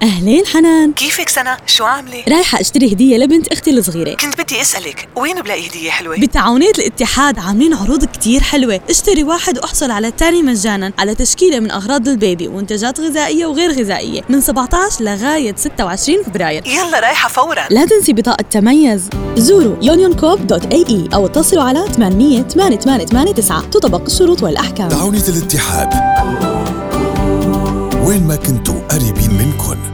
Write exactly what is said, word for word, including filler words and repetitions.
أهلين حنان، كيفك سنة؟ شو عاملة؟ رايحة أشتري هدية لبنت أختي الصغيرة. كنت بدي أسألك وين بلاقي هدية حلوة؟ بتعاونية الاتحاد عاملين عروض كتير حلوة، اشتري واحد وأحصل على التاني مجانا على تشكيلة من أغراض البيبي ومنتجات غذائية وغير غذائية من سبعة عشر لغاية ستة وعشرين فبراير. يلا رايحة فورا. لا تنسي بطاقة تميز. زوروا يونيون كوب دوت اي اي أو اتصلوا على ثمانية ثمانية ثمانية ثمانية تسعة. تطبق الشروط والأحكام. تعاونية الاتحاد، وين ما كنتوا قريبين منكن.